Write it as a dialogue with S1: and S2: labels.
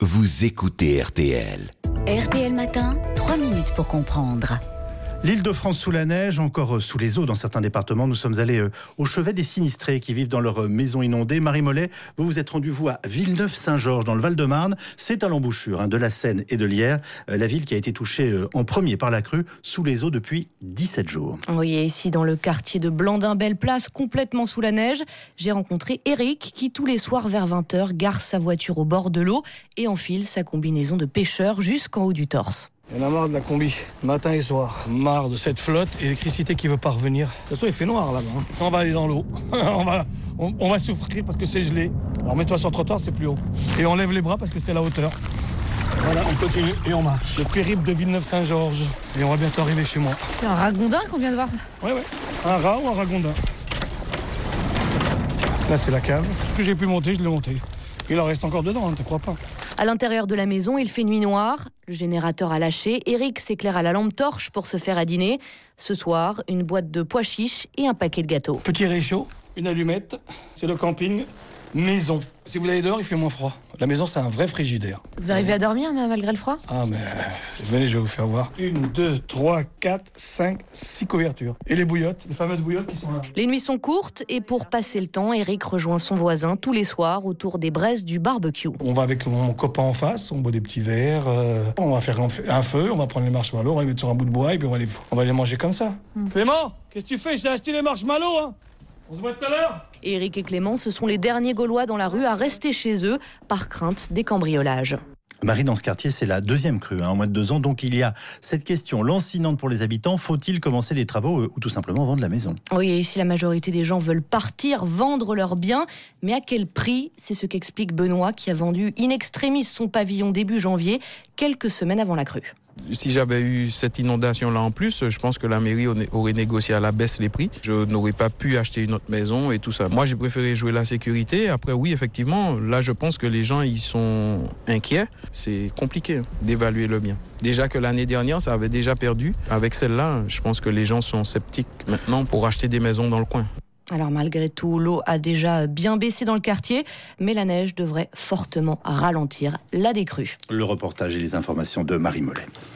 S1: vous écoutez RTL.
S2: RTL Matin, 3 minutes pour comprendre.
S3: L'Île-de-France sous la neige, encore sous les eaux dans certains départements. Nous sommes allés au chevet des sinistrés qui vivent dans leurs maisons inondées. Marie Mollet, vous vous êtes rendue à Villeneuve-Saint-Georges dans le Val-de-Marne. C'est à l'embouchure de la Seine et de l'Yerres, la ville qui a été touchée en premier par la crue, sous les eaux depuis 17 jours.
S4: Oui, et ici dans le quartier de Blandin-Belle-Place, complètement sous la neige, j'ai rencontré Eric qui tous les soirs vers 20h gare sa voiture au bord de l'eau et enfile sa combinaison de pêcheur jusqu'en haut du torse.
S5: Il y en a marre de la combi, matin et soir. Marre de cette flotte et l'électricité qui veut pas revenir. De toute façon, il fait noir là-bas. On va aller dans l'eau. on va souffrir parce que c'est gelé. Alors mets-toi sur le trottoir, c'est plus haut. Et on lève les bras parce que c'est la hauteur. Voilà, on continue et on marche. Le périple de Villeneuve-Saint-Georges. Et on va bientôt arriver chez moi.
S4: C'est un ragondin qu'on vient de voir.
S5: Ouais. Un rat ou un ragondin. Là, c'est la cave. Que j'ai pu monter, je l'ai monté. Il en reste encore dedans, ne te crois pas.
S4: À l'intérieur de la maison, il fait nuit noire. Le générateur a lâché. Eric s'éclaire à la lampe torche pour se faire à dîner. Ce soir, une boîte de pois chiches et un paquet de gâteaux.
S5: Petit réchaud, une allumette. C'est le camping maison. Si vous allez dehors, il fait moins froid. La maison, c'est un vrai frigidaire.
S4: Vous arrivez à dormir malgré le froid ?
S5: Ah, mais venez, je vais vous faire voir. 1, 2, 3, 4, 5, 6 couvertures. Et les bouillottes, les fameuses bouillottes qui sont là.
S4: Les nuits sont courtes et pour passer le temps, Eric rejoint son voisin tous les soirs autour des braises du barbecue.
S5: On va avec mon copain en face, on boit des petits verres, on va faire un feu, on va prendre les marshmallows, on va les mettre sur un bout de bois et puis on va les manger comme ça. Clément, qu'est-ce que tu fais ? Je t'ai acheté les marshmallows, hein. On se voit tout à l'heure ?
S4: Eric et Clément, ce sont les derniers Gaulois dans la rue à rester chez eux par crainte des cambriolages.
S3: Marie, dans ce quartier, c'est la deuxième crue en moins de 2 ans. Donc il y a cette question lancinante pour les habitants. Faut-il commencer les travaux ou tout simplement vendre la maison ?
S4: Oui, et ici la majorité des gens veulent partir, vendre leurs biens. Mais à quel prix ? C'est ce qu'explique Benoît qui a vendu in extremis son pavillon début janvier, quelques semaines avant la crue.
S6: Si j'avais eu cette inondation-là en plus, je pense que la mairie aurait négocié à la baisse les prix. Je n'aurais pas pu acheter une autre maison et tout ça. Moi, j'ai préféré jouer la sécurité. Après, oui, effectivement, là, je pense que les gens, ils sont inquiets. C'est compliqué d'évaluer le bien. Déjà que l'année dernière, ça avait déjà perdu. Avec celle-là, je pense que les gens sont sceptiques maintenant pour acheter des maisons dans le coin.
S4: Alors malgré tout, l'eau a déjà bien baissé dans le quartier, mais la neige devrait fortement ralentir la décrue.
S3: Le reportage et les informations de Marie Mollet.